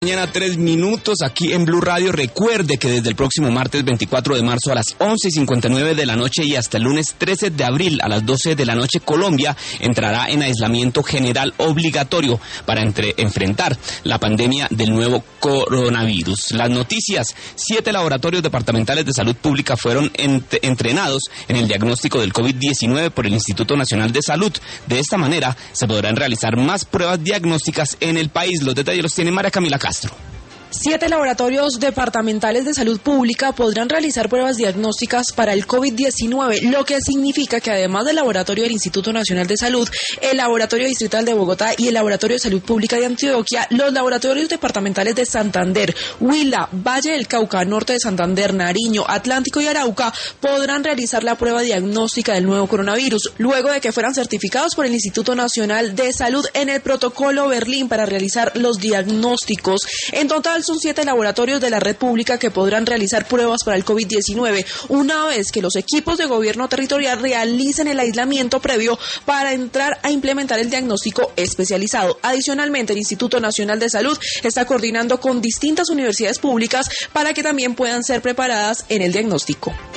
Mañana 3 minutos aquí en Blue Radio. Recuerde que desde el próximo martes 24 de marzo a las 11:59 de la noche y hasta el lunes 13 de abril a las 12 de la noche, Colombia entrará en aislamiento general obligatorio para enfrentar la pandemia del nuevo coronavirus. Las noticias: 7 laboratorios departamentales de salud pública fueron entrenados en el diagnóstico del COVID-19 por el Instituto Nacional de Salud. De esta manera se podrán realizar más pruebas diagnósticas en el país. Los detalles los tiene María Camila Castro. 7 laboratorios departamentales de salud pública podrán realizar pruebas diagnósticas para el COVID-19, lo que significa que además del laboratorio del Instituto Nacional de Salud, el Laboratorio Distrital de Bogotá y el Laboratorio de Salud Pública de Antioquia, los laboratorios departamentales de Santander, Huila, Valle del Cauca, Norte de Santander, Nariño, Atlántico y Arauca podrán realizar la prueba diagnóstica del nuevo coronavirus, luego de que fueran certificados por el Instituto Nacional de Salud en el protocolo Berlín para realizar los diagnósticos. En total son 7 laboratorios de la red pública que podrán realizar pruebas para el COVID-19 una vez que los equipos de gobierno territorial realicen el aislamiento previo para entrar a implementar el diagnóstico especializado. Adicionalmente, el Instituto Nacional de Salud está coordinando con distintas universidades públicas para que también puedan ser preparadas en el diagnóstico.